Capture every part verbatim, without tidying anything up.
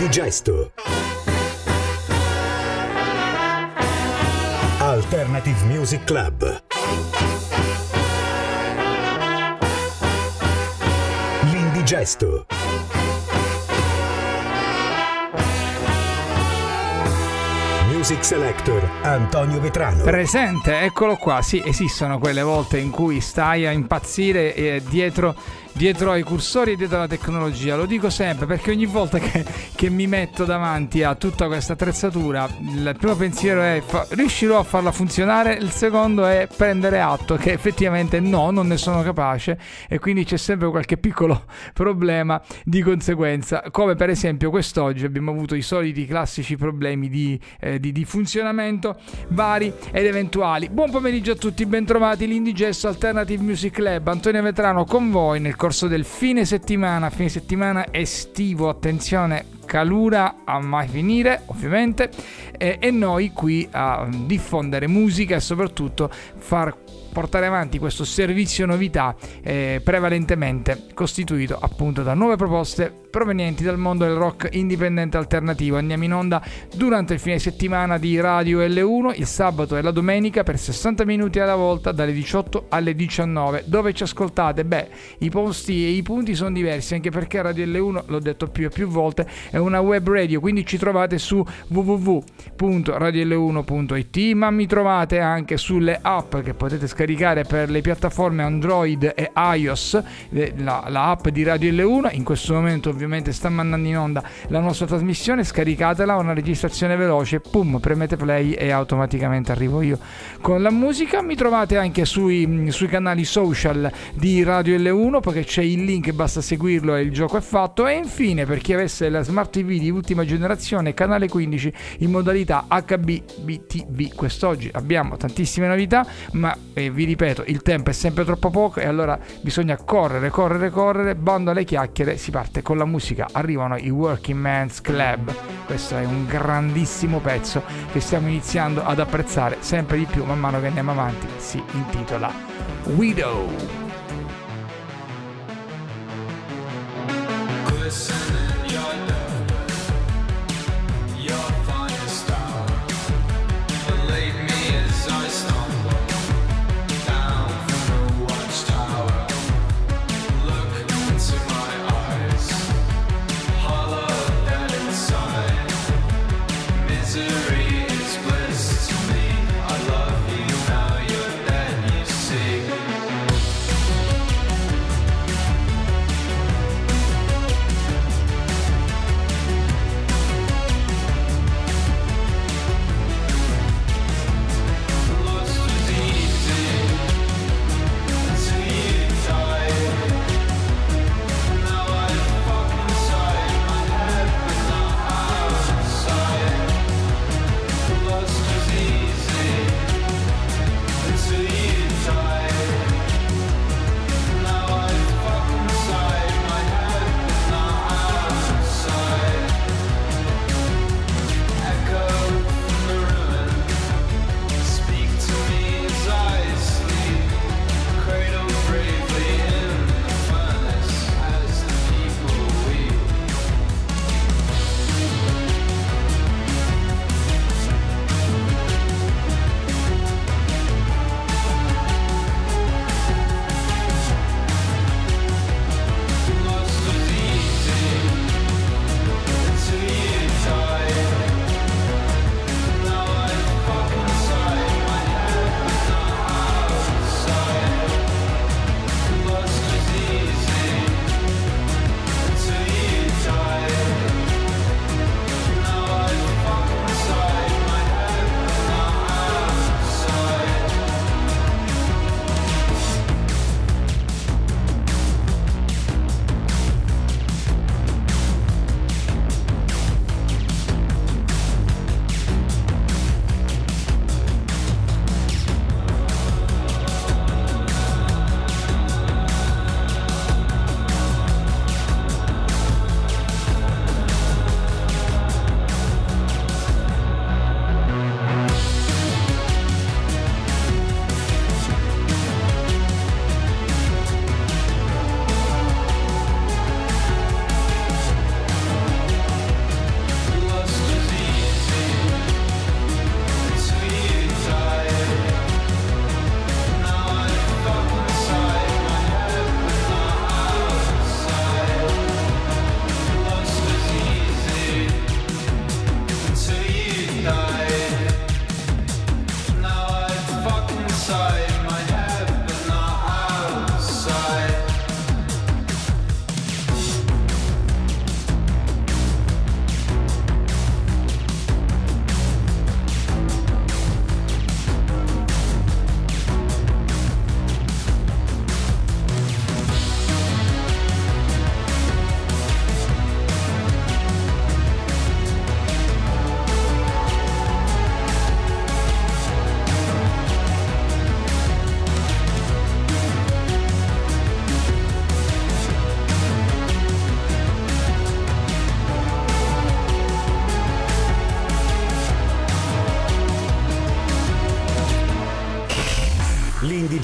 L'indigesto. Alternative Music Club. L'indigesto. Music Selector Antonio Vetrano. Presente, eccolo qua. Sì, esistono quelle volte in cui stai a impazzire eh, dietro dietro ai cursori e dietro alla tecnologia. Lo dico sempre perché ogni volta che, che mi metto davanti a tutta questa attrezzatura, il primo pensiero è fa, riuscirò a farla funzionare, il secondo è prendere atto che effettivamente no, non ne sono capace, e quindi c'è sempre qualche piccolo problema di conseguenza, come per esempio quest'oggi abbiamo avuto i soliti classici problemi di, eh, di, di funzionamento vari ed eventuali. Buon pomeriggio a tutti, bentrovati, l'Indigesto Alternative Music Club, Antonio Vetrano con voi nel corso del fine settimana, fine settimana estivo, attenzione, calura a mai finire ovviamente, eh, e noi qui a diffondere musica e soprattutto far portare avanti questo servizio novità eh, prevalentemente costituito appunto da nuove proposte provenienti dal mondo del rock indipendente alternativo. Andiamo in onda durante il fine settimana di Radio L uno, il sabato e la domenica per sessanta minuti alla volta dalle diciotto alle diciannove. Dove ci ascoltate? Beh, i posti e i punti sono diversi, anche perché Radio L uno, l'ho detto più e più volte, è una web radio, quindi ci trovate su w w w punto radio l uno punto i t, ma mi trovate anche sulle app che potete scaricare per le piattaforme Android e iOS, la, la app di Radio L uno. In questo momento ovviamente sta mandando in onda la nostra trasmissione, scaricatela, una registrazione veloce, pum, premete play e automaticamente arrivo io con la musica. Mi trovate anche sui, sui canali social di Radio L uno, perché c'è il link, basta seguirlo e il gioco è fatto. E infine, per chi avesse la Smart T V di ultima generazione, canale quindici in modalità H B B T V. Quest'oggi abbiamo tantissime novità, ma eh, vi ripeto, il tempo è sempre troppo poco e allora bisogna correre, correre, correre, bando alle chiacchiere, si parte con la musica. Arrivano i Working Men's Club, questo è un grandissimo pezzo che stiamo iniziando ad apprezzare sempre di più man mano che andiamo avanti. Si intitola Widow. Misery is bliss to me. I love you, now you're dead, you see.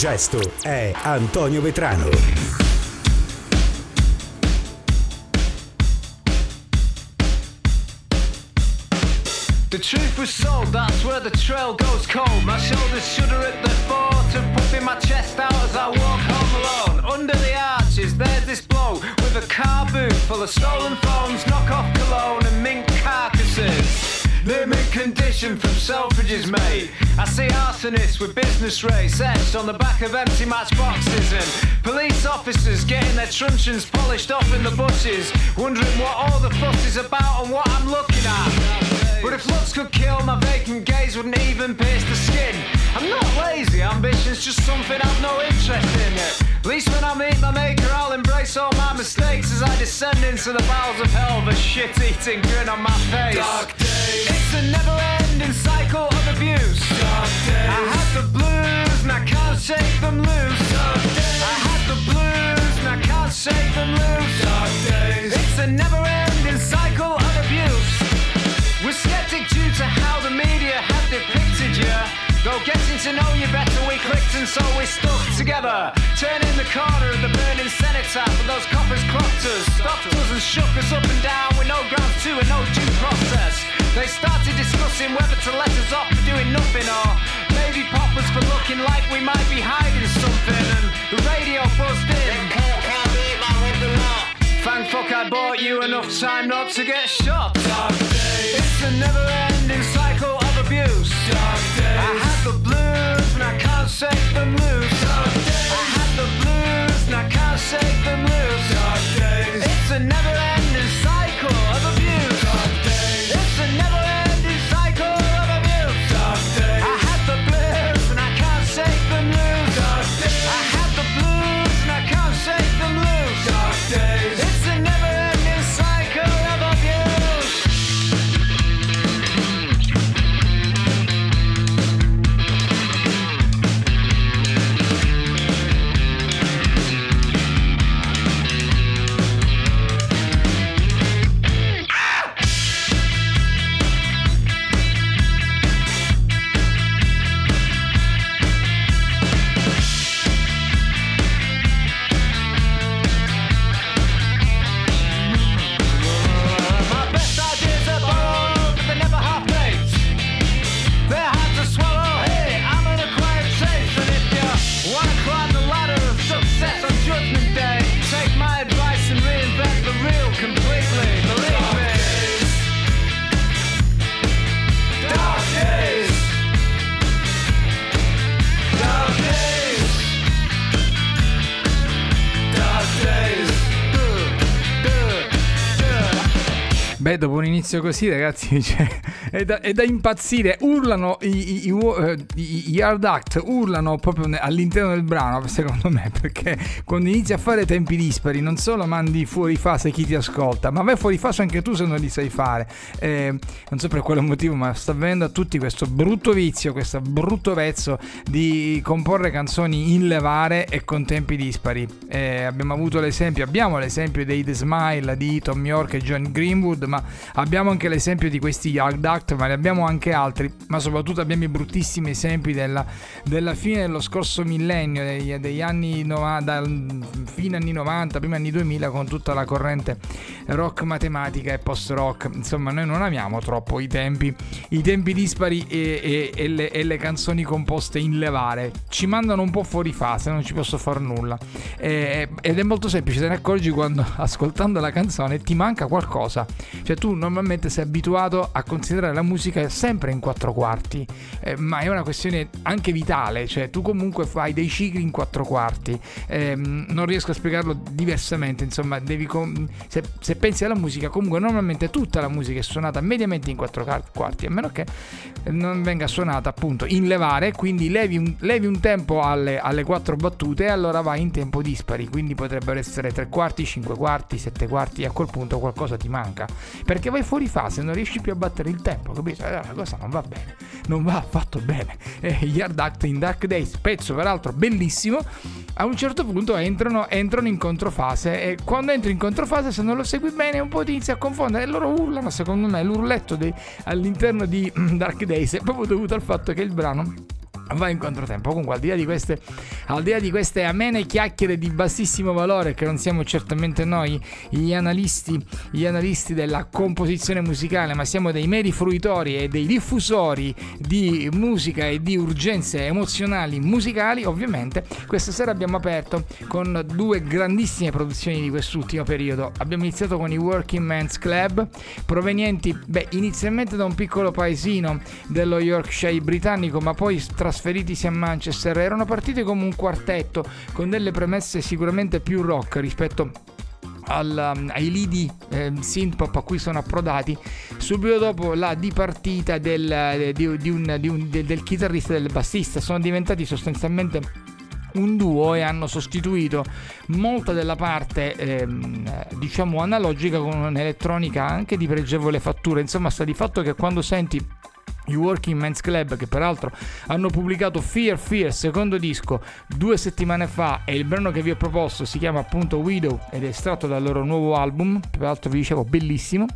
L'indigesto è Antonio Vetrano. The truth was sold, that's where the trail goes cold. My shoulders shudder at the thought of puffing my chest out as I walk home alone. Under the arches, there's this bloke with a car boot full of stolen phones, knock-off cologne and mink carcasses. They're mint condition from Selfridges, mate. I see arsonists with business rates etched on the back of empty matchboxes, and police officers getting their truncheons polished off in the bushes, wondering what all the fuss is about and what I'm looking at. But if looks could kill, my vacant gaze wouldn't even pierce the skin. I'm not lazy, ambition's just something I've no interest in. At least when I meet my maker, I'll embrace all my mistakes as I descend into the bowels of hell with a shit-eating grin on my face. Dark days. It's a never-ending cycle of abuse. Dark days. I had the blues and I can't shake them loose. Dark days. I had the blues and I can't shake them loose. Dark days. It's a never-ending cycle of abuse. We're skeptic due to how the media have depicted you. Though getting to know you better we clicked and so we stuck together. Turning the corner of the burning cenotaph for those coppers clocked us, stopped us and shook us up and down with no grounds to and no due process. They started discussing whether to let us off for doing nothing or maybe pop us for looking like we might be hiding something. And the radio buzzed in. Thank fuck I bought you enough time not to get shot. Dark days. It's a never-ending cycle of abuse. Dark days. I had the blues and I can't shake them loose. Dark days. I had the blues and I can't shake them loose. Dark days. It's a never-ending cycle of abuse. Dark days. It's a never-ending cycle of abuse. Dark days. I had the blues and I can't shake them loose. Dark days. I had the blues and I can't shake them loose. Dark days. It's a never-ending cycle of abuse. Beh, dopo un inizio così, ragazzi, cioè, è, da, è da impazzire. Urlano i, i, i, i Yard Act, urlano proprio all'interno del brano, secondo me, perché quando inizi a fare tempi dispari non solo mandi fuori fase chi ti ascolta, ma vai fuori fase anche tu se non li sai fare. Eh, non so per quale motivo, ma sta avvenendo a tutti questo brutto vizio, questo brutto vezzo di comporre canzoni in levare e con tempi dispari. Eh, abbiamo avuto l'esempio, abbiamo l'esempio dei The Smile di Tom York e John Greenwood, ma abbiamo anche l'esempio di questi Yard Act, ma ne abbiamo anche altri, ma soprattutto abbiamo i bruttissimi esempi della, della fine dello scorso millennio, degli, degli anni novanta, fine anni novanta, primi anni duemila, con tutta la corrente rock matematica e post rock. Insomma, noi non amiamo troppo i tempi i tempi dispari e, e, e, le, e le canzoni composte in levare, ci mandano un po' fuori fase, non ci posso far nulla. E, ed è molto semplice, te ne accorgi quando ascoltando la canzone ti manca qualcosa. Cioè tu normalmente sei abituato a considerare la musica sempre in quattro quarti, eh, ma è una questione anche vitale, cioè tu comunque fai dei cicli in quattro quarti, eh, non riesco a spiegarlo diversamente, insomma devi com- se, se pensi alla musica, comunque normalmente tutta la musica è suonata mediamente in quattro quarti, a meno che non venga suonata appunto in levare, quindi levi un, levi un tempo alle, alle quattro battute e allora vai in tempo dispari, quindi potrebbero essere tre quarti, cinque quarti, sette quarti, e a quel punto qualcosa ti manca, perché vai fuori fase, non riesci più a battere il tempo, capito? Allora la cosa non va bene, non va affatto bene. E Yard Act in Dark Days, pezzo peraltro bellissimo, a un certo punto entrano, entrano in controfase, e quando entri in controfase, se non lo segui bene, un po' ti inizia a confondere, e loro urlano. Secondo me l'urletto dei, all'interno di Dark Days è proprio dovuto al fatto che il brano va in controtempo. Comunque, al di là di queste, al di là di queste amene chiacchiere di bassissimo valore, che non siamo certamente noi gli analisti, gli analisti della composizione musicale, ma siamo dei meri fruitori e dei diffusori di musica e di urgenze emozionali musicali, ovviamente, questa sera abbiamo aperto con due grandissime produzioni di quest'ultimo periodo. Abbiamo iniziato con i Working Men's Club, provenienti, beh, inizialmente da un piccolo paesino dello Yorkshire britannico, ma poi trasferitisi a Manchester. Erano partiti come un quartetto con delle premesse sicuramente più rock rispetto al, ai lidi eh, synth-pop a cui sono approdati subito dopo la dipartita del, di, di un, di un, del, del chitarrista e del bassista. Sono diventati sostanzialmente un duo e hanno sostituito molta della parte ehm, diciamo analogica con un'elettronica anche di pregevole fattura. Insomma, sta di fatto che quando senti i Working Men's Club, che peraltro hanno pubblicato Fear Fear, secondo disco, due settimane fa, e il brano che vi ho proposto si chiama appunto Widow ed è estratto dal loro nuovo album, peraltro vi dicevo bellissimo,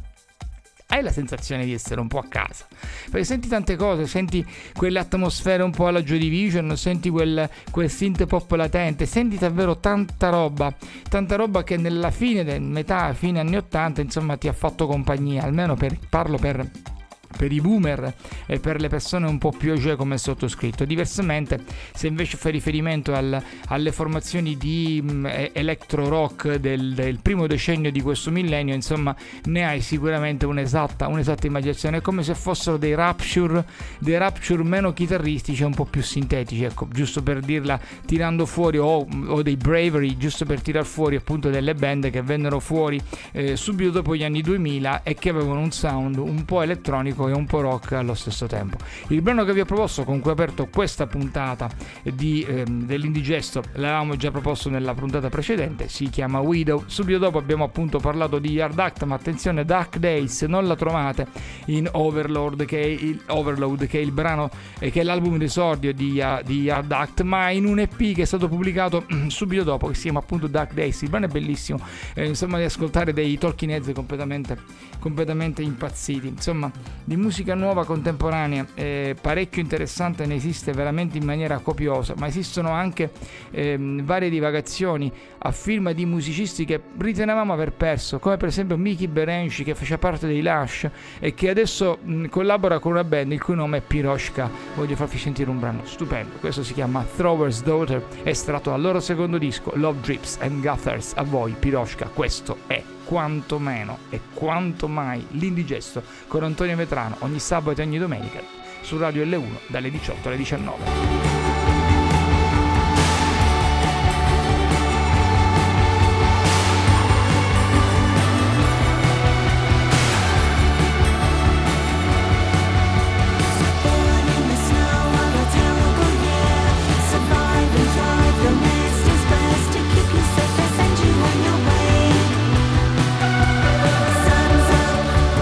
hai la sensazione di essere un po' a casa, perché senti tante cose, senti quelle atmosfere un po' alla Joy Division, senti quel, quel synth pop latente, senti davvero tanta roba, tanta roba che nella fine, del metà, fine anni ottanta, insomma, ti ha fatto compagnia, almeno per, parlo per... per i boomer e per le persone un po' più age come il sottoscritto. Diversamente, se invece fai riferimento al, alle formazioni di mh, electro rock del, del primo decennio di questo millennio, insomma, ne hai sicuramente un'esatta, un'esatta immaginazione. È come se fossero dei Rapture, dei Rapture meno chitarristici e un po' più sintetici, ecco, giusto per dirla, tirando fuori, o, o dei Bravery, giusto per tirar fuori appunto delle band che vennero fuori eh, subito dopo gli anni duemila e che avevano un sound un po' elettronico e un po' rock allo stesso tempo. Il brano che vi ho proposto, con cui ho aperto questa puntata di, ehm, dell'Indigesto, l'avevamo già proposto nella puntata precedente, si chiama Widow. Subito dopo abbiamo appunto parlato di Hard Act, ma attenzione, Dark Days non la trovate in Overload, che è il, Overload, che è il brano, eh, che è l'album d'esordio di, uh, di Hard Act, ma in un E P che è stato pubblicato subito dopo, che si chiama appunto Dark Days. Il brano è bellissimo, eh, insomma, di ascoltare dei Talking Heads completamente, completamente impazziti, insomma, di musica nuova contemporanea, eh, parecchio interessante, ne esiste veramente in maniera copiosa, ma esistono anche ehm, varie divagazioni a firma di musicisti che ritenevamo aver perso, come per esempio Mickey Berenci, che faceva parte dei Lush e che adesso mh, collabora con una band il cui nome è Piroshka. Voglio farvi sentire un brano stupendo, questo si chiama Thrower's Daughter, estratto dal loro secondo disco Love Drips and Gutters. A voi Piroshka, questo è quanto meno e quanto mai l'Indigesto con Antonio Vetrano, ogni sabato e ogni domenica su Radio L uno dalle diciotto alle diciannove.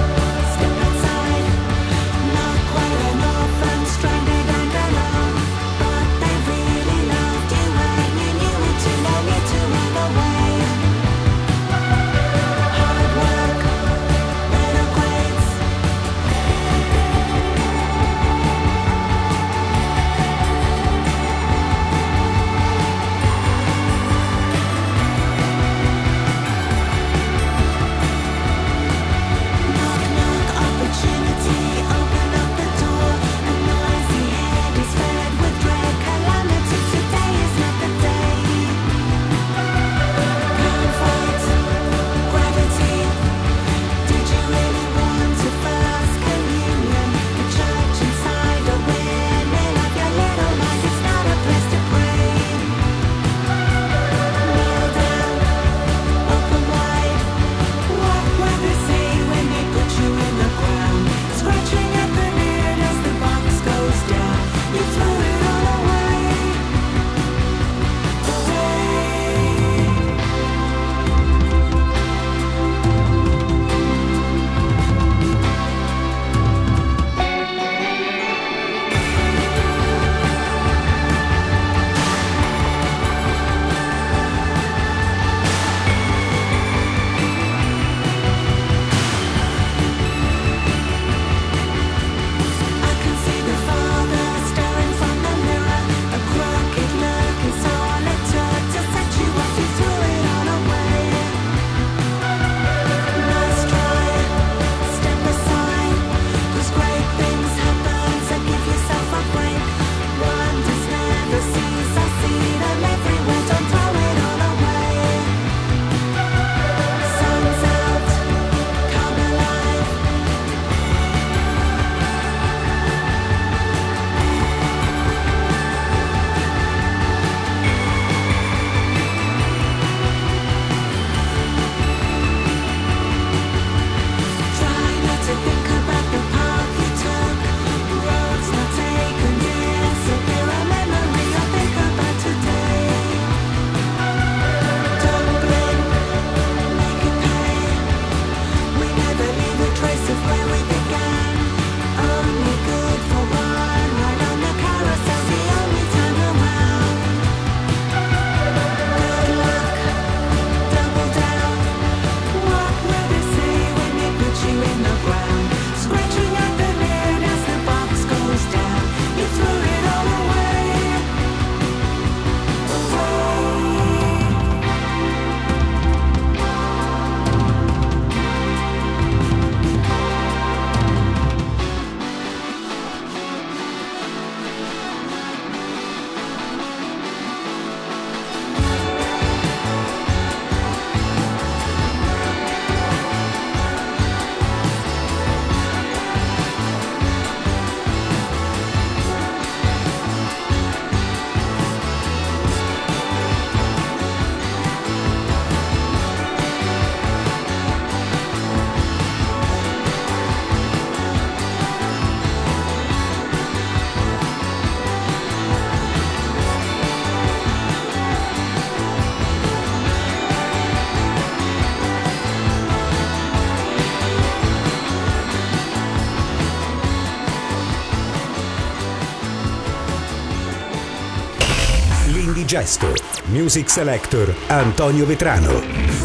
Stranded and alone. Gesto. Music Selector Antonio Vetrano.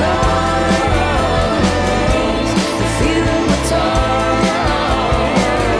Feeling the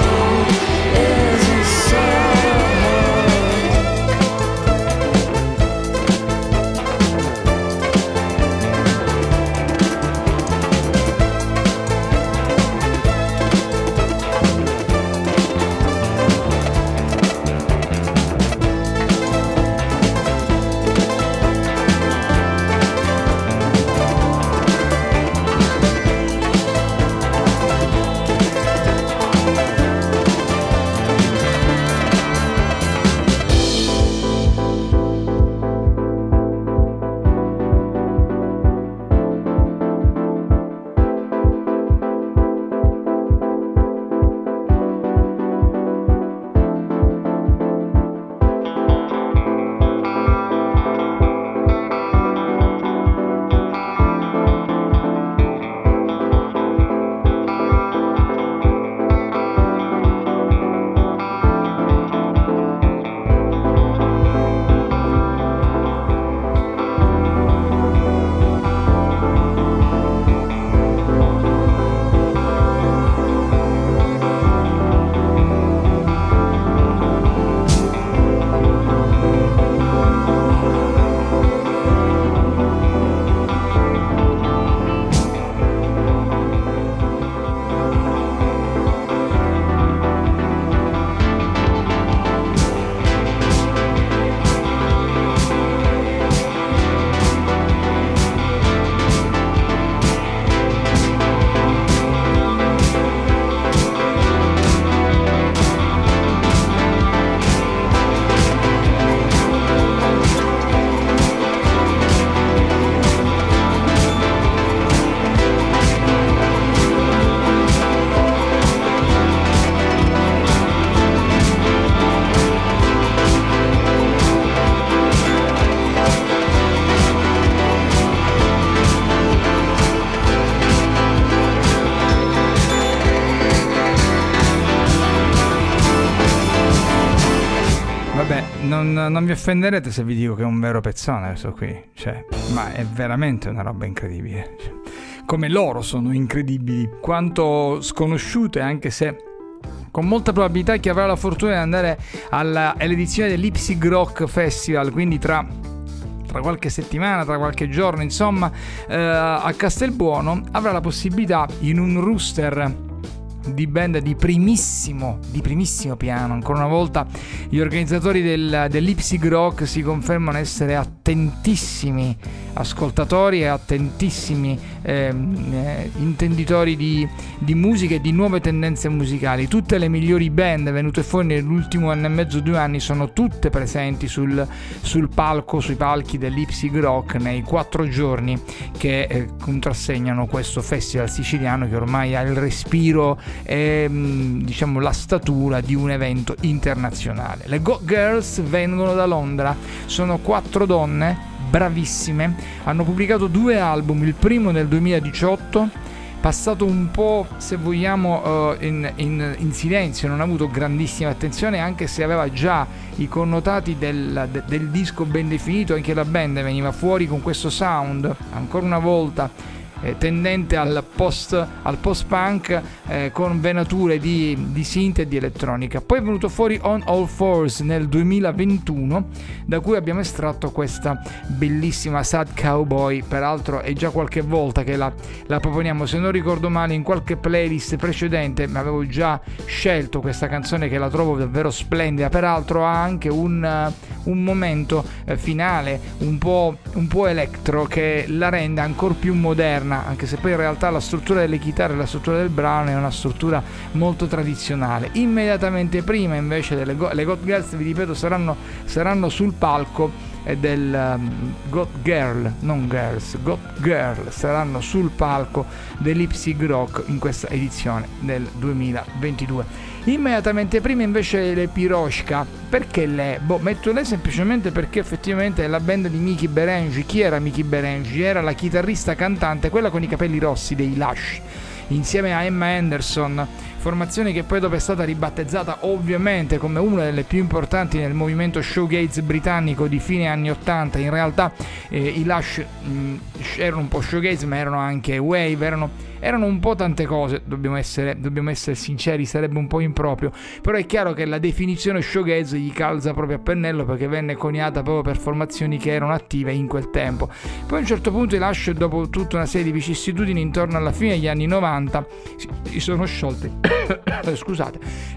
non, non vi offenderete se vi dico che è un vero pezzone questo qui, cioè, ma è veramente una roba incredibile, cioè, come loro sono incredibili, quanto sconosciute, anche se con molta probabilità chi avrà la fortuna di andare alla, all'edizione dell'Ipsig Rock Festival, quindi tra, tra qualche settimana, tra qualche giorno, insomma, eh, a Castelbuono, avrà la possibilità in un rooster di band di primissimo, di primissimo piano. Ancora una volta gli organizzatori del, dell'Ipsig Rock si confermano essere attentissimi ascoltatori e attentissimi eh, eh, intenditori di, di musica e di nuove tendenze musicali. Tutte le migliori band venute fuori nell'ultimo anno e mezzo, due anni, sono tutte presenti sul, sul palco, sui palchi dell'Ipsig Rock nei quattro giorni che eh, contrassegnano questo festival siciliano, che ormai ha il respiro e mh, diciamo la statura di un evento internazionale. Le Go Girls vengono da Londra, sono quattro donne bravissime, hanno pubblicato due album, il primo nel duemiladiciotto, passato un po', se vogliamo, uh, in, in, in silenzio, non ha avuto grandissima attenzione, anche se aveva già i connotati del, de, del disco ben definito. Anche la band veniva fuori con questo sound, ancora una volta Eh, tendente al post al post punk, eh, con venature di, di synth e di elettronica. Poi è venuto fuori On All Fours nel duemilaventuno, da cui abbiamo estratto questa bellissima Sad Cowboy. Peraltro è già qualche volta che la, la proponiamo, se non ricordo male in qualche playlist precedente, ma avevo già scelto questa canzone che la trovo davvero splendida. Peraltro ha anche un, uh, un momento uh, finale un po', un po' electro che la rende ancora più moderna, anche se poi in realtà la struttura delle chitarre e la struttura del brano è una struttura molto tradizionale. Immediatamente prima invece delle Go- le Got Girls, vi ripeto, saranno, saranno sul palco del um, Got Girl, non Girls, Got Girl saranno sul palco dell'Ipsig Rock in questa edizione del duemilaventidue. Immediatamente prima invece le Piroshka. Perché lei? Boh, metto lei semplicemente perché effettivamente è la band di Miki Berengi. Chi era Miki Berengi? Era la chitarrista cantante, quella con i capelli rossi dei Lush, insieme a Emma Anderson, formazione che poi dopo è stata ribattezzata ovviamente come una delle più importanti nel movimento showgaze britannico di fine anni ottanta. In realtà eh, i Lush mh, erano un po' showgaze, ma erano anche wave, erano, erano un po' tante cose, dobbiamo essere, dobbiamo essere sinceri, sarebbe un po' improprio, però è chiaro che la definizione showgaze gli calza proprio a pennello, perché venne coniata proprio per formazioni che erano attive in quel tempo. Poi a un certo punto i Lush, dopo tutta una serie di vicissitudini intorno alla fine degli anni novanta, si sono sciolti scusate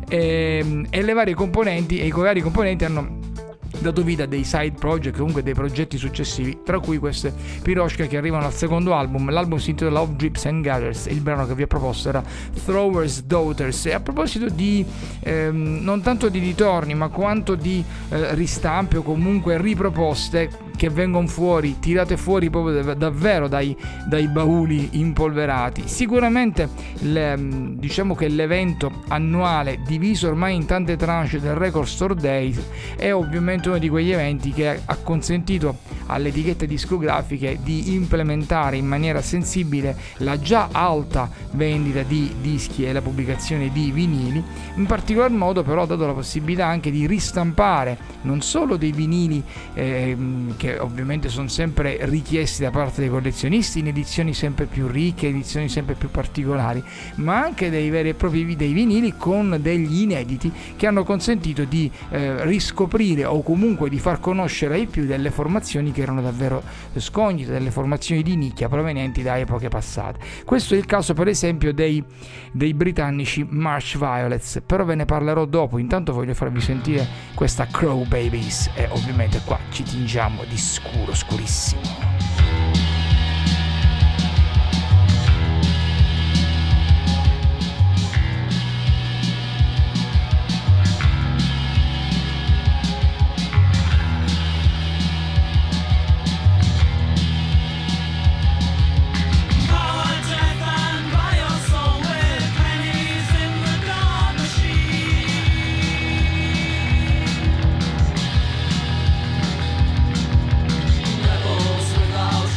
e, e le varie componenti e i vari componenti hanno dato vita a dei side project, comunque dei progetti successivi, tra cui queste Piroshka che arrivano al secondo album. L'album si intitola Love Drips and Gathers, il brano che vi ho proposto era Thrower's Daughters. E a proposito di ehm, non tanto di ritorni, ma quanto di eh, ristampe o comunque riproposte che vengono fuori, tirate fuori proprio davvero dai, dai bauli impolverati, sicuramente le, diciamo che l'evento annuale diviso ormai in tante tranche del Record Store Days è ovviamente uno di quegli eventi che ha consentito alle etichette discografiche di implementare in maniera sensibile la già alta vendita di dischi e la pubblicazione di vinili. In particolar modo però ha dato la possibilità anche di ristampare non solo dei vinili eh, che ovviamente sono sempre richiesti da parte dei collezionisti in edizioni sempre più ricche, edizioni sempre più particolari, ma anche dei veri e propri dei vinili con degli inediti che hanno consentito di eh, riscoprire o comunque di far conoscere ai più delle formazioni che erano davvero scognite, delle formazioni di nicchia provenienti da epoche passate. Questo è il caso per esempio dei, dei britannici March Violets, però ve ne parlerò dopo. Intanto voglio farvi sentire questa Crow Babies e ovviamente qua ci tingiamo di scuro, scurissimo. Rebels without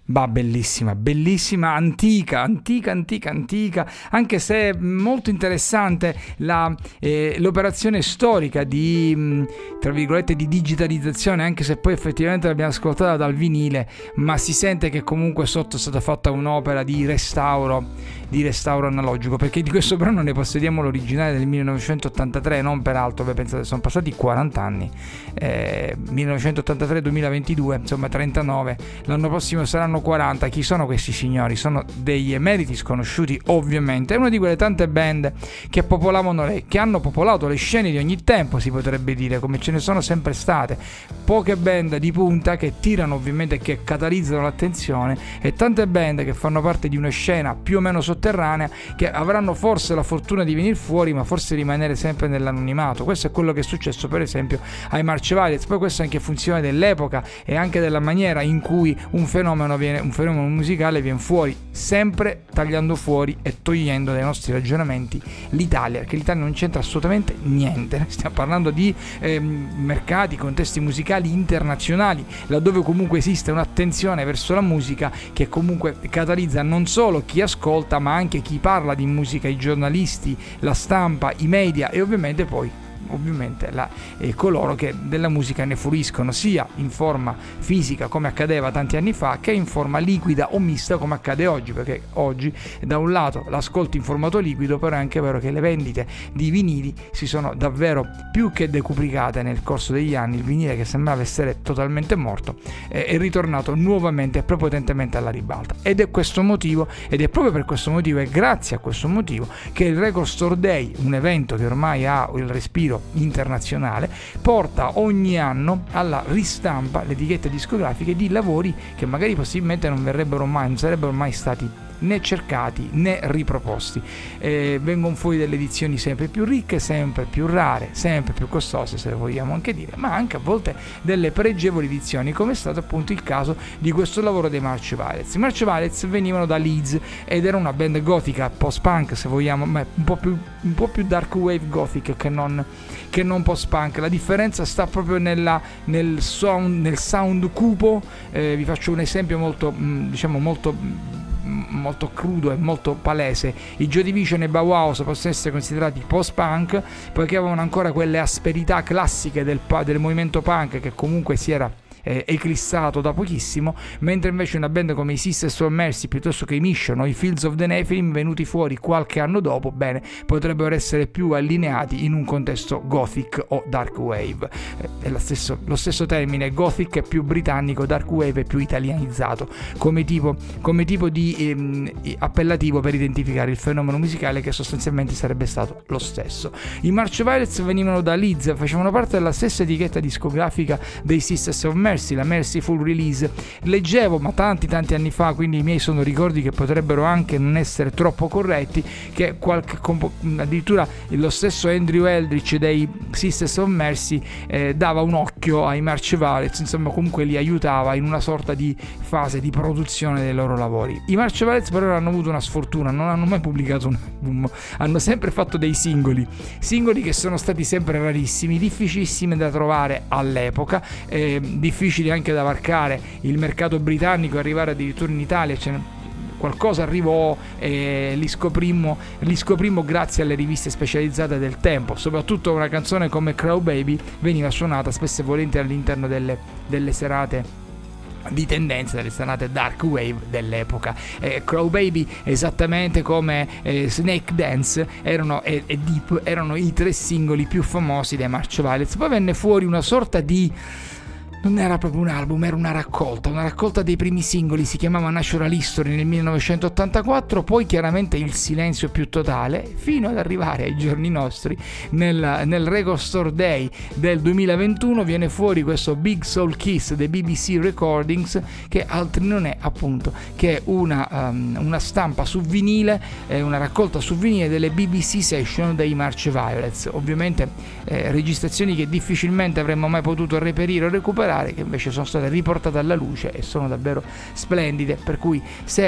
Bah, bellissima, bellissima, antica, antica, antica, antica, anche se molto interessante la, eh, l'operazione storica di, mh, tra virgolette, di digitalizzazione, anche se poi effettivamente l'abbiamo ascoltata dal vinile, ma si sente che comunque sotto è stata fatta un'opera di restauro, di restauro analogico, perché di questo brano ne possediamo l'originale del millenovecentottantatré, non peraltro, beh, pensate, sono passati quaranta anni, eh, millenovecentottantatré duemilaventidue, insomma trentanove, l'anno prossimo saranno quaranta. Chi sono questi signori? Sono degli emeriti sconosciuti, ovviamente. È una di quelle tante band che popolavano le, che hanno popolato le scene di ogni tempo, si potrebbe dire, come ce ne sono sempre state. Poche band di punta che tirano, ovviamente, che catalizzano l'attenzione, e tante band che fanno parte di una scena più o meno sotterranea, che avranno forse la fortuna di venire fuori, ma forse rimanere sempre nell'anonimato. Questo è quello che è successo, per esempio, ai Marchevalez. Poi questo è anche funzione dell'epoca e anche della maniera in cui un fenomeno viene un fenomeno musicale viene fuori, sempre tagliando fuori e togliendo dai nostri ragionamenti l'Italia, perché l'Italia non c'entra assolutamente niente. Stiamo parlando di eh, mercati, contesti musicali internazionali, laddove comunque esiste un'attenzione verso la musica che comunque catalizza non solo chi ascolta, ma anche chi parla di musica, i giornalisti, la stampa, i media e ovviamente poi ovviamente la, eh, coloro che della musica ne fruiscono, sia in forma fisica come accadeva tanti anni fa, che in forma liquida o mista come accade oggi, perché oggi da un lato l'ascolto in formato liquido, però è anche vero che le vendite di vinili si sono davvero più che decuplicate nel corso degli anni. Il vinile, che sembrava essere totalmente morto, eh, è ritornato nuovamente e prepotentemente alla ribalta, ed è questo motivo ed è proprio per questo motivo e grazie a questo motivo che il Record Store Day, un evento che ormai ha il respiro internazionale, porta ogni anno alla ristampa le etichette discografiche di lavori che magari possibilmente non verrebbero mai, non sarebbero mai stati né cercati né riproposti. Eh, vengono fuori delle edizioni sempre più ricche, sempre più rare, sempre più costose, se le vogliamo anche dire, ma anche a volte delle pregevoli edizioni, come è stato appunto il caso di questo lavoro dei Marchevalez. I Marchevalez venivano da Leeds ed era una band gotica, post-punk se vogliamo, ma un po' più, un po' più dark wave gothic che non, che non post-punk. La differenza sta proprio nella, nel, sound, nel sound cupo. Eh, vi faccio un esempio molto, diciamo molto molto crudo e molto palese. I Joy Division e Bauhaus possono essere considerati post-punk, poiché avevano ancora quelle asperità classiche del, del movimento punk, che comunque si era eh, eclissato da pochissimo, mentre invece una band come i Sisters of Mercy, piuttosto che i Mission o i Fields of the Nephilim, venuti fuori qualche anno dopo, bene, potrebbero essere più allineati in un contesto gothic o dark wave. Eh, è lo stesso, lo stesso termine, gothic è più britannico, dark wave è più italianizzato come tipo, come tipo di ehm, appellativo per identificare il fenomeno musicale, che sostanzialmente sarebbe stato lo stesso. I Marchevalez venivano da Leeds, facevano parte della stessa etichetta discografica dei Sisters of Mercy, la Merciful Release. Leggevo, ma tanti tanti anni fa, quindi i miei sono ricordi che potrebbero anche non essere troppo corretti, che qualche compo- addirittura lo stesso Andrew Eldritch dei Sisters of Mercy eh, dava un occhio ai Marchevalez, insomma comunque li aiutava in una sorta di fase di produzione dei loro lavori. I Marchevalez però hanno avuto una sfortuna, non hanno mai pubblicato un album, hanno sempre fatto dei singoli, singoli che sono stati sempre rarissimi, difficilissimi da trovare all'epoca, eh, difficili anche da varcare il mercato britannico, arrivare addirittura in Italia. Ce ne qualcosa arrivò e li scoprimmo, li scoprimmo grazie alle riviste specializzate del tempo. Soprattutto una canzone come Crow Baby veniva suonata spesso e volentieri all'interno delle, delle serate di tendenza, delle serate dark wave dell'epoca. eh, Crow Baby, esattamente come eh, Snake Dance erano, e, e Deep erano i tre singoli più famosi dei Marchevalez. Poi venne fuori una sorta di, non era proprio un album, era una raccolta, una raccolta dei primi singoli, si chiamava Natural History nel millenovecentottantaquattro, poi chiaramente il silenzio più totale, fino ad arrivare ai giorni nostri. Nel, nel Record Store Day del duemilaventuno viene fuori questo Big Soul Kiss dei B B C Recordings, che altro non è appunto che una, um, una stampa su vinile, eh, una raccolta su vinile delle B B C Session dei Marchevalez. Ovviamente eh, registrazioni che difficilmente avremmo mai potuto reperire o recuperare, che invece sono state riportate alla luce e sono davvero splendide, per cui se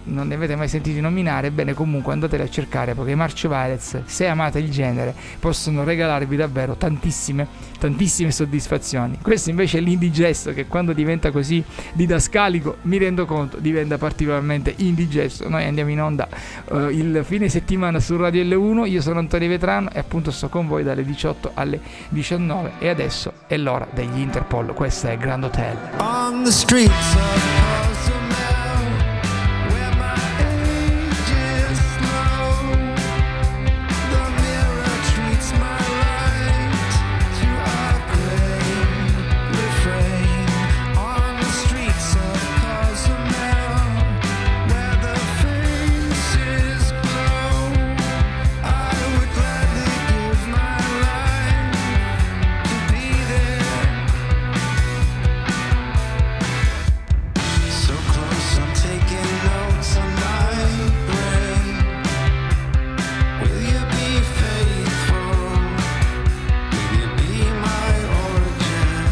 non ne avete mai sentiti nominare, bene, comunque andateli a cercare, perché i March Violets, se amate il genere, possono regalarvi davvero tantissime, tantissime soddisfazioni. Questo invece è l'indigesto, che quando diventa così didascalico, mi rendo conto, diventa particolarmente indigesto. Noi andiamo in onda uh, il fine settimana su Radio L uno, io sono Antonio Vetrano e appunto sto con voi dalle diciotto alle diciannove, e adesso è l'ora degli Interpol. Questa è Grand Hotel. On the streets of Cozumel, where my age is slow, the mirror treats my light to a gray refrain. On the streets of Cozumel, where the faces glow, I would gladly give my life to be there. So close, I'm taking notes on my brain. Will you be faithful? Will you be my origin?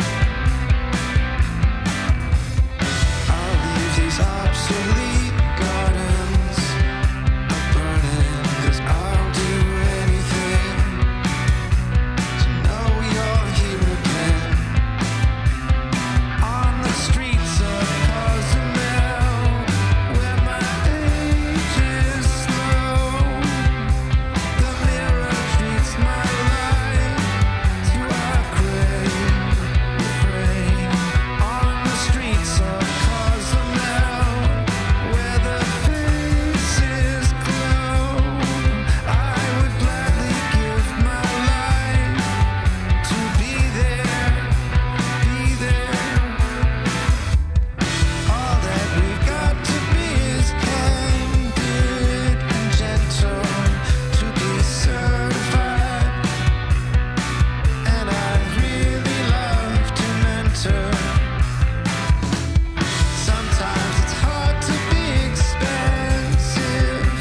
I'll leave these obsolete gardens a-burning, 'cause I'll do anything to know you're here again. On the streets of Cozumel, where my age is slow, the mirror treats my life to a gray refrain. On the streets of Cozumel, where the faces glow, I would gladly give my life to be there, be there. All that we've got to be is candid and gentle, to be certified. And I'd really love to mentor. Sometimes it's hard to be expensive.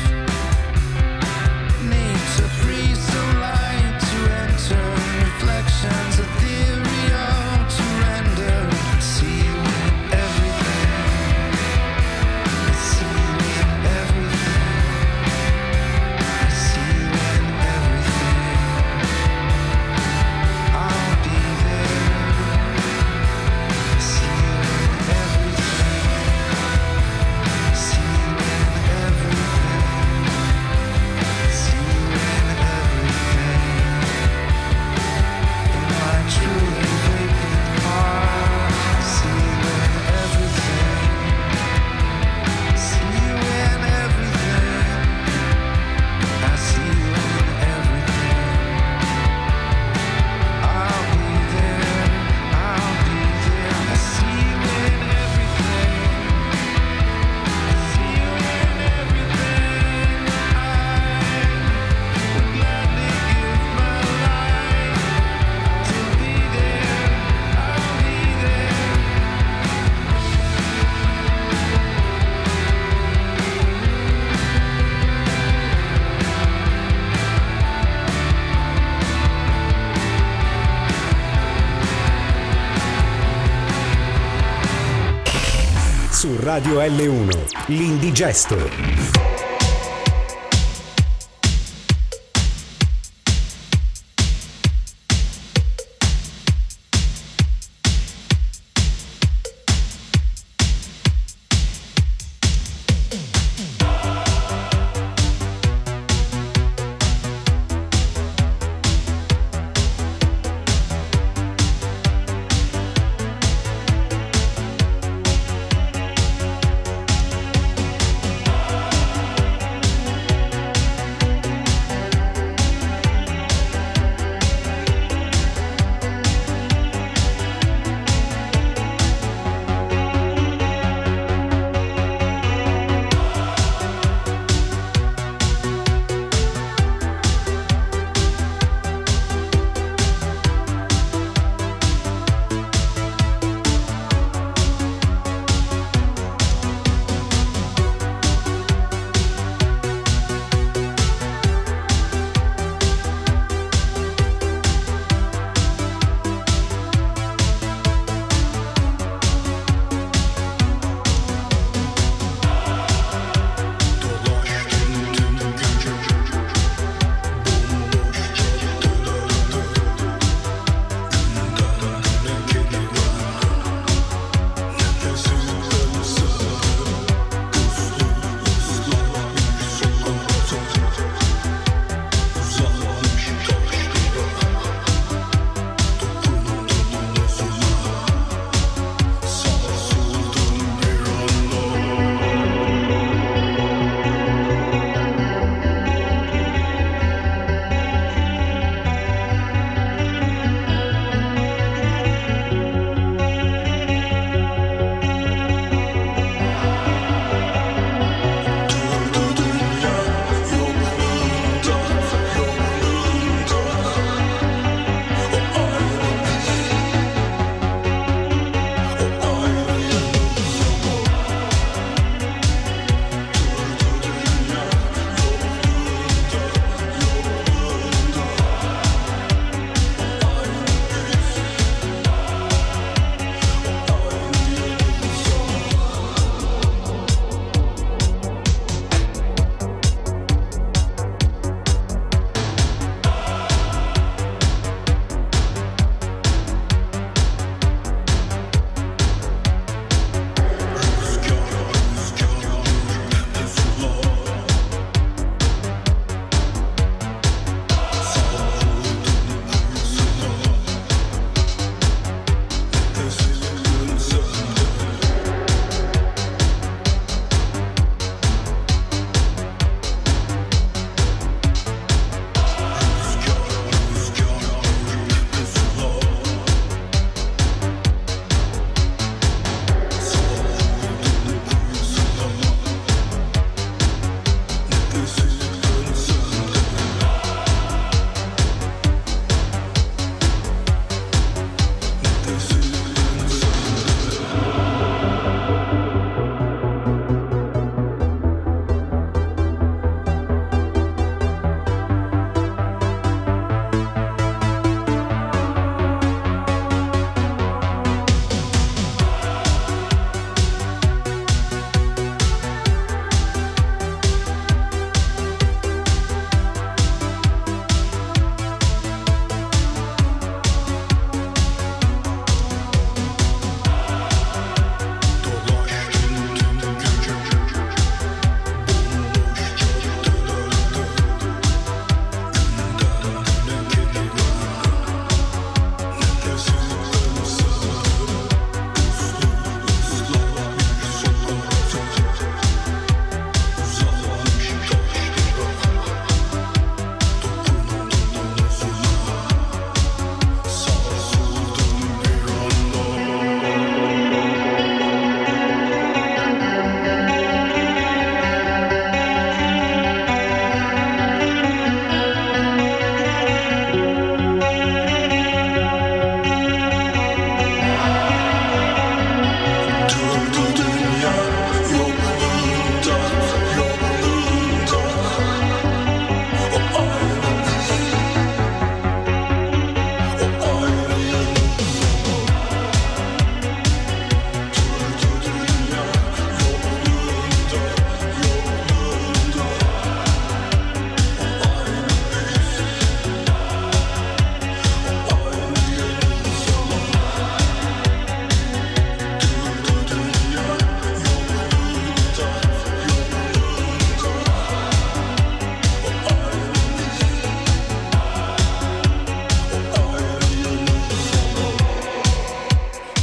Need to breathe some light to enter. Reflections, ethereal to render. See you in everything. See you in everything. See you in everything. I'll be there. See you in everything. See you in everything. See you in everything. In my truly vacant car. See you in everything. See you in everything. I see you in everything. I'll be there. I'll be there. I see you in everything. I see you in everything. I would gladly give my life to be there. I'll be there. Su Radio L uno, l'Indigesto.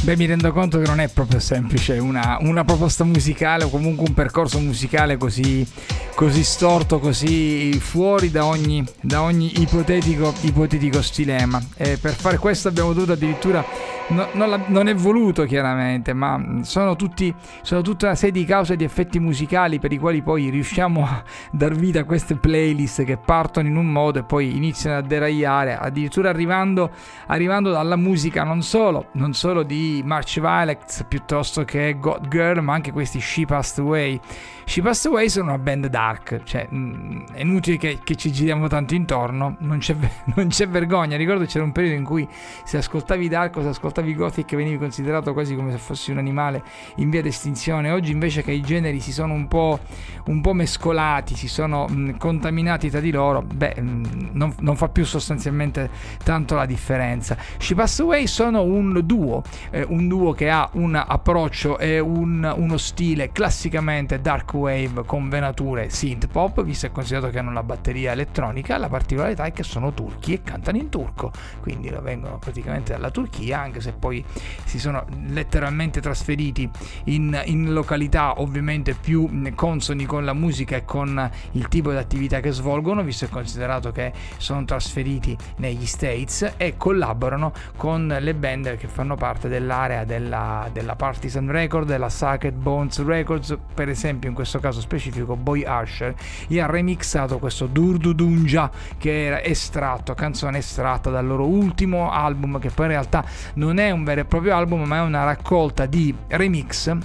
Beh, mi rendo conto che non è proprio semplice una, una proposta musicale o comunque un percorso musicale così, così storto, così fuori da ogni, da ogni ipotetico, ipotetico stilema. E per fare questo abbiamo dovuto addirittura, no, non, la, non è voluto chiaramente, ma sono, tutti, sono tutta una serie di cause e di effetti musicali per i quali poi riusciamo a dar vita a queste playlist che partono in un modo e poi iniziano a deragliare, addirittura arrivando, arrivando dalla musica non solo, non solo di March Violets piuttosto che God Girl, ma anche questi She Passed Away. She Passed Away sono una band dark, cioè mh, è inutile che, che ci giriamo tanto intorno, non c'è, non c'è vergogna. Ricordo c'era un periodo in cui se ascoltavi dark o se ascoltavi gothic venivi considerato quasi come se fossi un animale in via d'estinzione. Oggi invece che i generi si sono un po', un po' mescolati, si sono mh, contaminati tra di loro, beh mh, non, non fa più sostanzialmente tanto la differenza. She Passed Away sono un duo, eh, un duo che ha un approccio e un, uno stile classicamente dark wave con venature synth pop, visto e considerato che hanno la batteria elettronica. La particolarità è che sono turchi e cantano in turco, quindi lo vengono praticamente dalla Turchia, anche se poi si sono letteralmente trasferiti in, in località ovviamente più consoni con la musica e con il tipo di attività che svolgono, visto e considerato che sono trasferiti negli States e collaborano con le band che fanno parte dell'area della, della Partisan Record, della Sacred Bones Records. Per esempio in questo caso specifico Boy Archer gli ha remixato questo Durdudunja, che era estratto, canzone estratta dal loro ultimo album, che poi in realtà non è un vero e proprio album ma è una raccolta di remix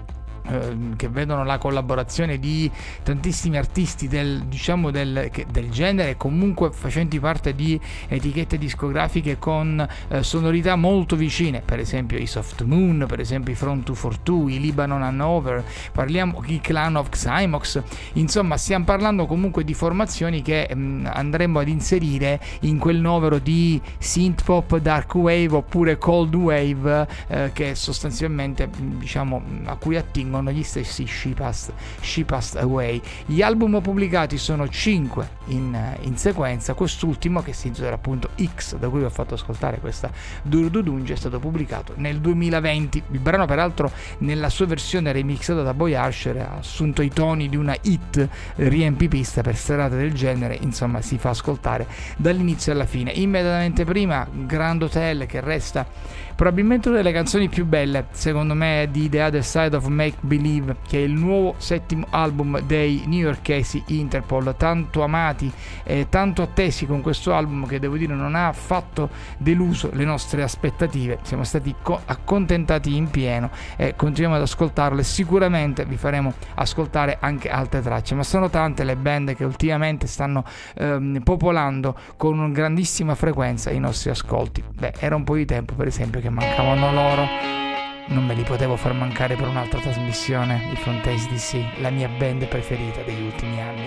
che vedono la collaborazione di tantissimi artisti del, diciamo del, che, del genere, comunque facenti parte di etichette discografiche con eh, sonorità molto vicine, per esempio i Soft Moon, per esempio i Front two forty-two, i Lebanon Hanover, parliamo i Clan of Xymox, insomma stiamo parlando comunque di formazioni che mh, andremo ad inserire in quel novero di synth pop, dark wave oppure cold wave eh, che sostanzialmente diciamo a cui attingono gli stessi She Passed, She Passed Away. Gli album pubblicati sono cinque in, in sequenza, quest'ultimo che si intitola appunto X, da cui vi ho fatto ascoltare questa Durdudunge, è stato pubblicato nel duemilaventi. Il brano peraltro nella sua versione remixata da Boy Archer ha assunto i toni di una hit riempipista per serate del genere, insomma si fa ascoltare dall'inizio alla fine. Immediatamente prima Grand Hotel, che resta probabilmente una delle canzoni più belle secondo me di The Other Side of Make Believe, che è il nuovo settimo album dei newyorkesi Interpol, tanto amati e tanto attesi con questo album che devo dire non ha affatto deluso le nostre aspettative. Siamo stati co- accontentati in pieno e continuiamo ad ascoltarlo e sicuramente vi faremo ascoltare anche altre tracce, ma sono tante le band che ultimamente stanno ehm, popolando con grandissima frequenza i nostri ascolti. Beh, era un po' di tempo per esempio che mancavano loro, non me li potevo far mancare per un'altra trasmissione. I Fontaines D C, la mia band preferita degli ultimi anni.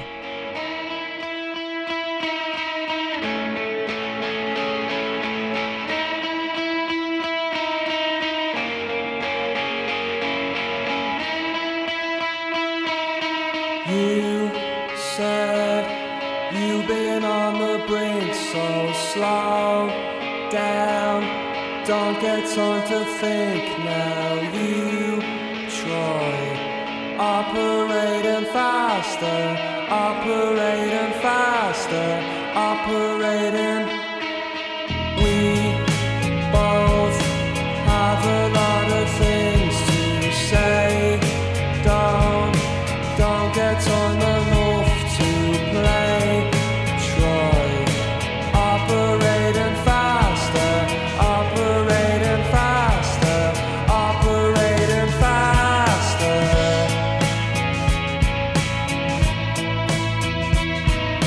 You said you've been on the brink, so slow down, don't get time to think now. You try operating faster, operating faster, operating. We both have a lot of things to say. Don't, don't get on enough to play. Try operating faster, operating faster, operating faster.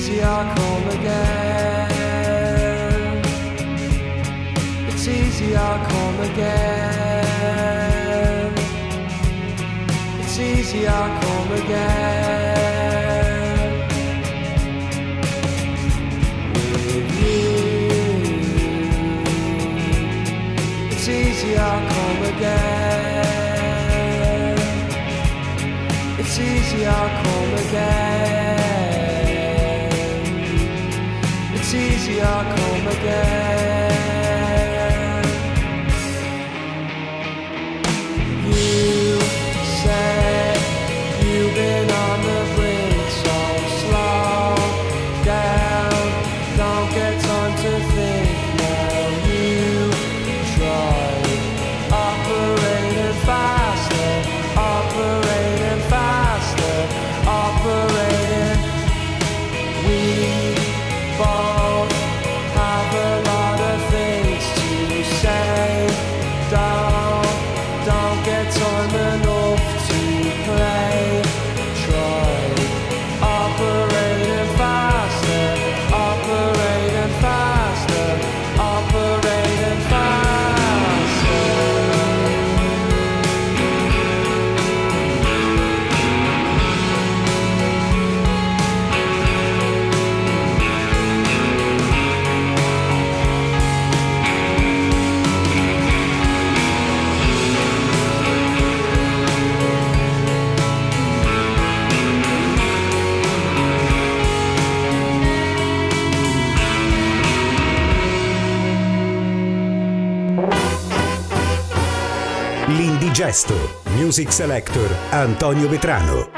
easy, I'll come again. It's easy, I'll come again. It's easy, I'll come again. With you, it's easy, I'll come again. It's easy, I'll come again. It's easy, I'll come again. You said you've been on the brink, so slow down, don't get time to think now. You tried operating faster, operating faster, operating. We both have a lot of things to say. Don't, don't get time enough to play. Try operating faster, operating faster, operating faster. L'Indigesto, Music Selector Antonio Vetrano.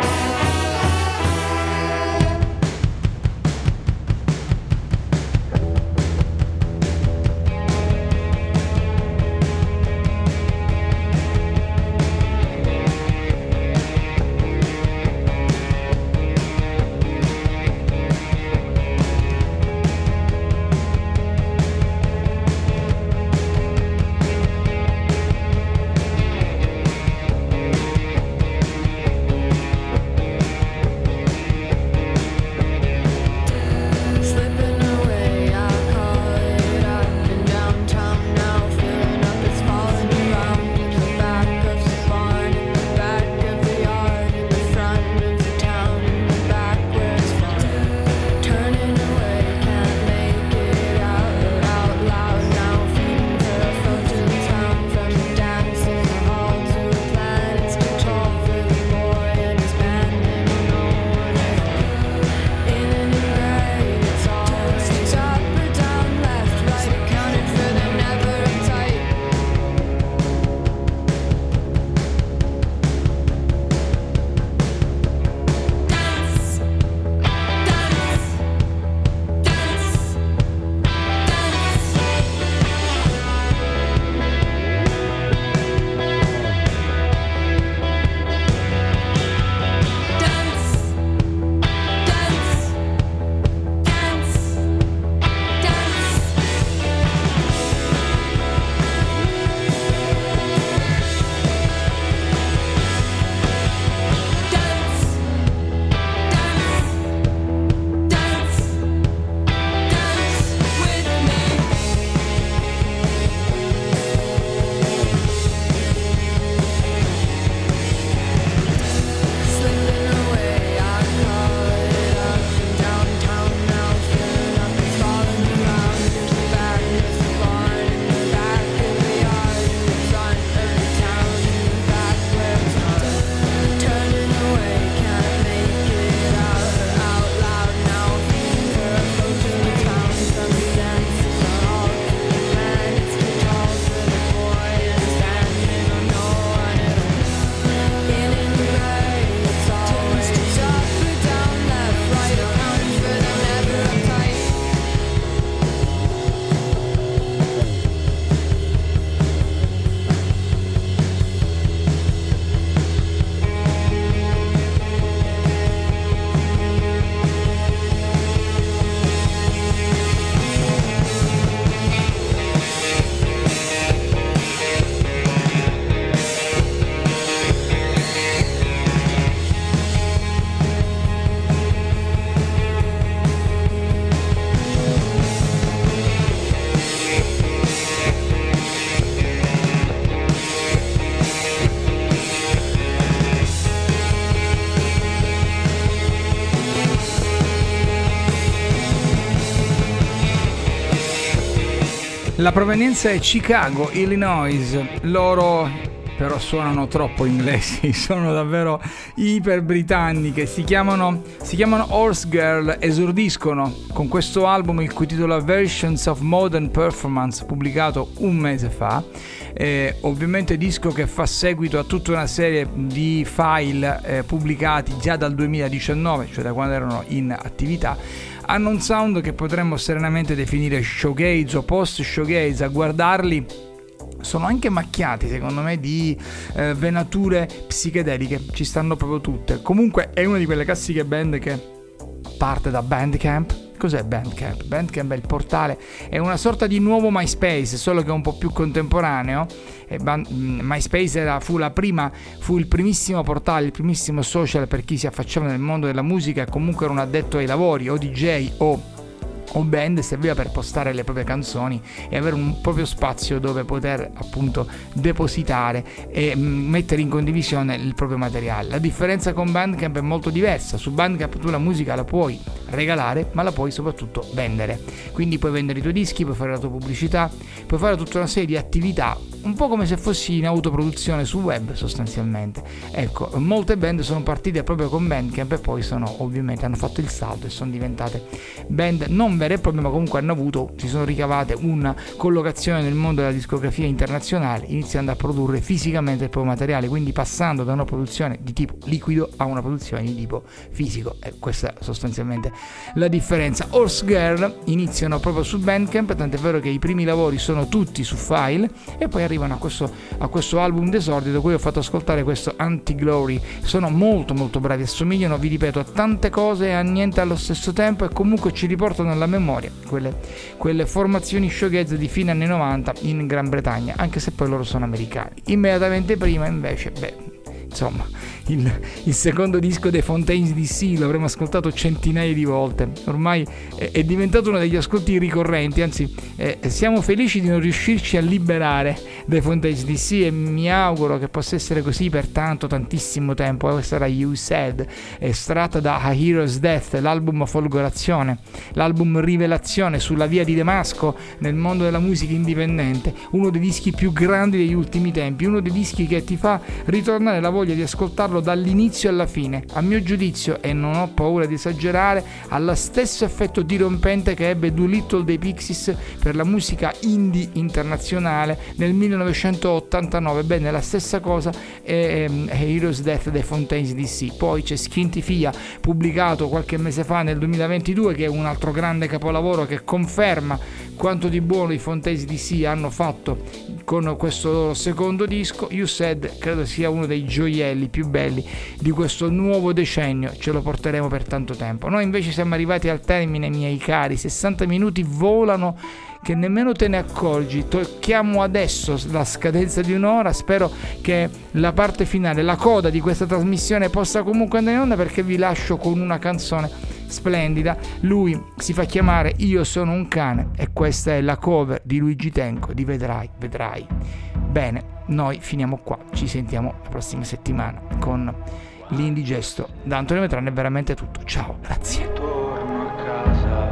La provenienza è Chicago, Illinois. Loro però suonano troppo inglesi, sono davvero iper britanniche. Si chiamano, si chiamano Horse Girl, esordiscono con questo album il cui titolo è Versions of Modern Performance, pubblicato un mese fa. Eh, ovviamente disco che fa seguito a tutta una serie di file eh, pubblicati già dal duemiladiciannove, cioè da quando erano in attività. Hanno un sound che potremmo serenamente definire showgaze o post showgaze. A guardarli sono anche macchiati secondo me di eh, venature psichedeliche, ci stanno proprio tutte. Comunque è una di quelle classiche band che parte da Bandcamp. Cos'è Bandcamp? Bandcamp è il portale, è una sorta di nuovo MySpace, solo che è un po' più contemporaneo. E Ban- MySpace era, fu la prima, fu il primissimo portale, il primissimo social per chi si affacciava nel mondo della musica e comunque era un addetto ai lavori, o D J o o band, serviva per postare le proprie canzoni e avere un proprio spazio dove poter appunto depositare e mettere in condivisione il proprio materiale. La differenza con Bandcamp è molto diversa. Su Bandcamp tu la musica la puoi regalare, ma la puoi soprattutto vendere, quindi puoi vendere i tuoi dischi, puoi fare la tua pubblicità, puoi fare tutta una serie di attività, un po' come se fossi in autoproduzione sul web sostanzialmente. Ecco, molte band sono partite proprio con Bandcamp e poi sono ovviamente hanno fatto il salto e sono diventate band non vere e proprie, ma comunque hanno avuto, si sono ricavate una collocazione nel mondo della discografia internazionale, iniziando a produrre fisicamente il proprio materiale, quindi passando da una produzione di tipo liquido a una produzione di tipo fisico. E questa è sostanzialmente la differenza. Horse Girl iniziano proprio su Bandcamp, tant'è vero che i primi lavori sono tutti su file e poi arrivano a questo, a questo album d'esordio da cui ho fatto ascoltare questo Anti-Glory. Sono molto molto bravi, assomigliano, vi ripeto, a tante cose e a niente allo stesso tempo, e comunque ci riportano alla memoria quelle, quelle formazioni showgaze di fine anni novanta in Gran Bretagna, anche se poi loro sono americani. Immediatamente prima invece, beh, insomma, il, il secondo disco dei Fontaines D C l'avremo ascoltato centinaia di volte, ormai è, è diventato uno degli ascolti ricorrenti, anzi eh, siamo felici di non riuscirci a liberare dai Fontaines D C e mi auguro che possa essere così per tanto tantissimo tempo. Questa era You Said, estratta da A Hero's Death, l'album folgorazione, l'album rivelazione sulla via di Damasco nel mondo della musica indipendente, uno dei dischi più grandi degli ultimi tempi, uno dei dischi che ti fa ritornare la voglia di ascoltarlo dall'inizio alla fine. A mio giudizio, e non ho paura di esagerare, ha lo stesso effetto dirompente che ebbe Doolittle dei Pixies per la musica indie internazionale nel millenovecentottantanove. Bene, la stessa cosa è, è Hero's Death dei Fontaines D C. Poi c'è Skinty Fia, pubblicato qualche mese fa nel duemilaventidue, che è un altro grande capolavoro che conferma quanto di buono i Fontaines D C hanno fatto con questo loro secondo disco. You Said credo sia uno dei gioielli più belli di questo nuovo decennio, ce lo porteremo per tanto tempo. Noi invece siamo arrivati al termine, miei cari, sessanta minuti volano che nemmeno te ne accorgi. Tocchiamo adesso la scadenza di un'ora. Spero che la parte finale, la coda di questa trasmissione possa comunque andare in onda, perché vi lascio con una canzone splendida. Lui si fa chiamare Io sono un cane e questa è la cover di Luigi Tenco di Vedrai, Vedrai. Bene, noi finiamo qua, ci sentiamo la prossima settimana con l'Indigesto. Da Antonio Vetrano è veramente tutto, ciao, grazie. Torno a casa,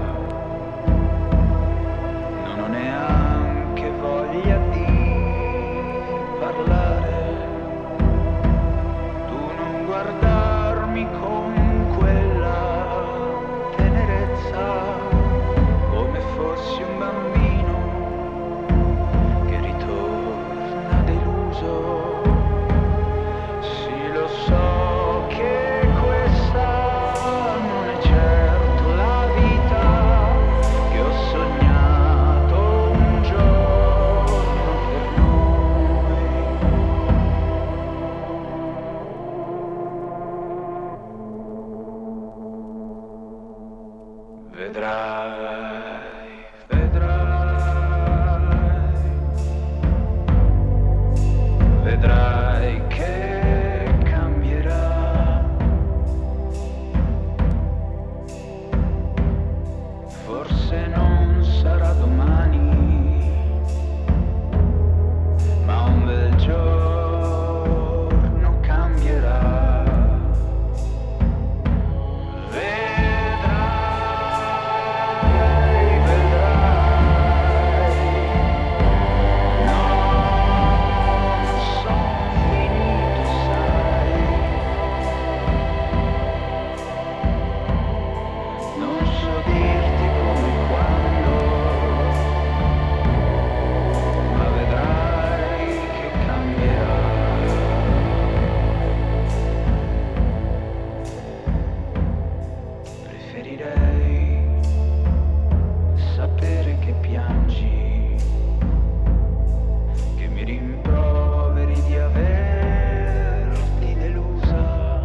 non ho neanche voglia di parlare. Tu non guardarmi con quella tenerezza, come fossi un bambino che ritorna deluso. Sì, lo so che questa non è certo la vita che ho sognato un giorno per noi. Vedrai, vedrai, vedrai che cambierà. Forse non sarà domani, ma un bel giorno cambierà. Vedrai. preferirei sapere che piangi, che mi rimproveri di averti delusa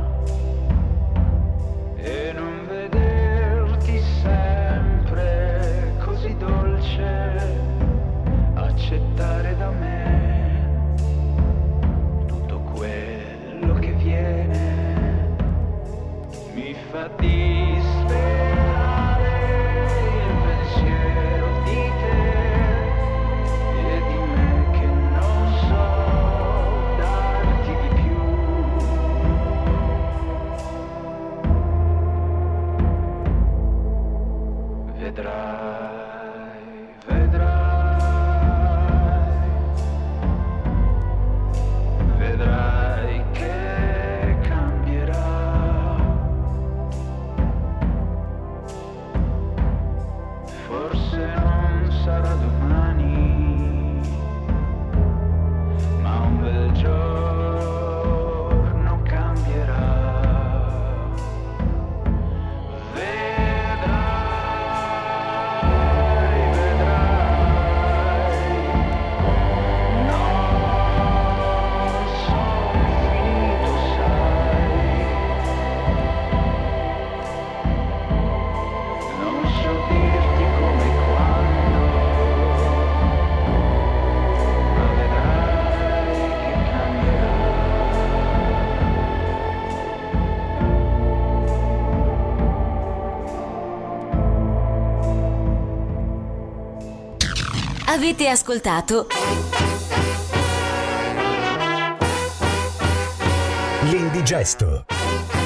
e non vederti sempre così dolce, accettare da me tutto quello che viene, mi fa disperare il pensiero di te e di me che non so darti di più. Vedrai, vedrai, vedrai che cambierà. Forse non sarà domani, ma un bel giorno cambierà. Vedrai, vedrai, non sono finito, sai, non so dirti come e quando, ma vedrai che cambierà. Avete ascoltato L'Indigesto.